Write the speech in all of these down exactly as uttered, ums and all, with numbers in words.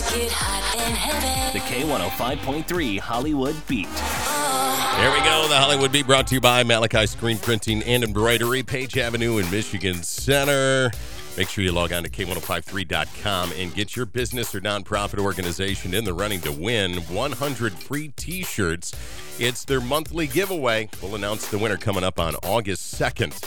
Get hot in heaven. The K one oh five point three Hollywood Beat. There we go. The Hollywood Beat brought to you by Malachi Screen Printing and Embroidery, Page Avenue in Michigan Center. Make sure you log on to K ten fifty-three dot com and get your business or nonprofit organization in the running to win one hundred free t-shirts. It's their monthly giveaway. We'll announce the winner coming up on August second.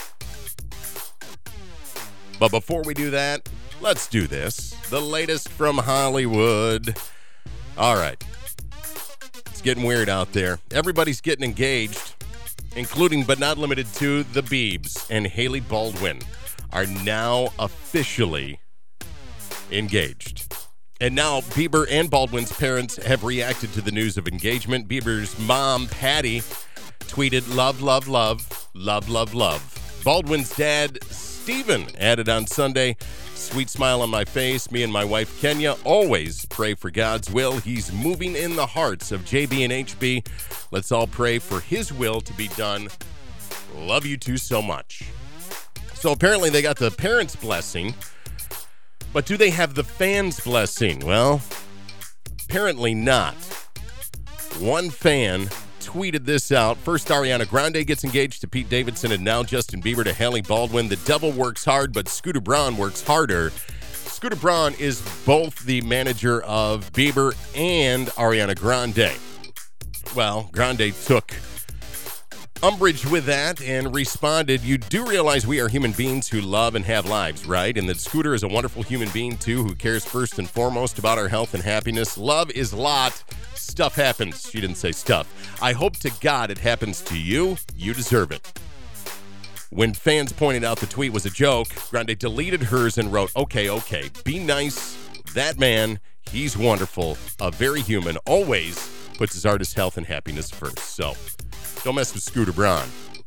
But before we do that, let's do this. The latest from Hollywood. All right. It's getting weird out there. Everybody's getting engaged, including but not limited to the Biebs and Hailey Baldwin are now officially engaged. And now Bieber and Baldwin's parents have reacted to the news of engagement. Bieber's mom, Patty, tweeted, love, love, love, love, love, love. Baldwin's dad, Steven, added on Sunday, sweet smile on my face. Me and my wife, Kenya, always pray for God's will. He's moving in the hearts of J B and H B. Let's all pray for his will to be done. Love you two so much. So apparently they got the parents' blessing, but do they have the fans' blessing? Well, apparently not. One fan tweeted this out. First, Ariana Grande gets engaged to Pete Davidson, and now Justin Bieber to Hailey Baldwin. The devil works hard, but Scooter Braun works harder. Scooter Braun is both the manager of Bieber and Ariana Grande. Well, Grande took umbrage with that and responded, you do realize we are human beings who love and have lives, right? And that Scooter is a wonderful human being, too, who cares first and foremost about our health and happiness. Love is a lot. Stuff happens. She didn't say stuff. I hope to God it happens to you. You deserve it. When fans pointed out the tweet was a joke, Grande deleted hers and wrote, okay, okay, be nice. That man, he's wonderful, a very human, always puts his artist's health and happiness first. So don't mess with Scooter Braun.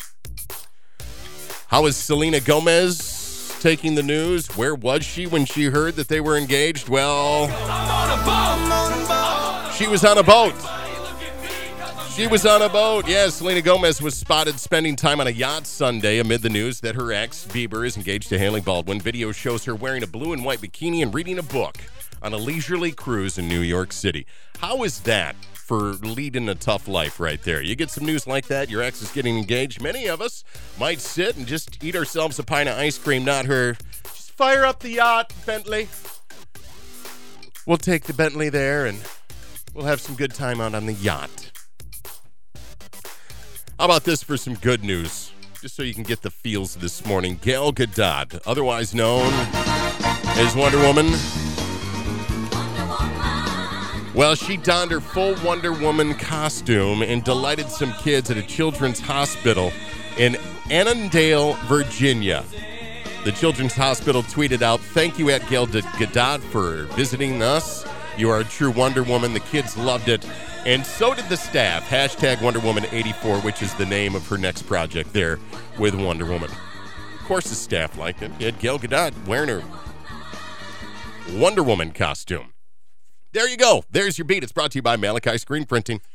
How is Selena Gomez taking the news? Where was she when she heard that they were engaged? Well, she was on a boat. She was on a boat. Yes, Selena Gomez was spotted spending time on a yacht Sunday amid the news that her ex, Bieber, is engaged to Hailey Baldwin. Video shows her wearing a blue and white bikini and reading a book on a leisurely cruise in New York City. How is that for leading a tough life right there? You get some news like that, your ex is getting engaged. Many of us might sit and just eat ourselves a pint of ice cream, not her. Just fire up the yacht, Bentley. We'll take the Bentley there and we'll have some good time out on the yacht. How about this for some good news? Just so you can get the feels this morning. Gal Gadot, otherwise known as Wonder Woman. Well, she donned her full Wonder Woman costume and delighted some kids at a children's hospital in Annandale, Virginia. The children's hospital tweeted out, thank you at Gal Gadot for visiting us. You are a true Wonder Woman. The kids loved it. And so did the staff. Hashtag Wonder Woman eighty-four, which is the name of her next project there with Wonder Woman. Of course the staff liked it. You had Gal Gadot wearing her Wonder Woman costume. There you go. There's your beat. It's brought to you by Malachi Screen Printing.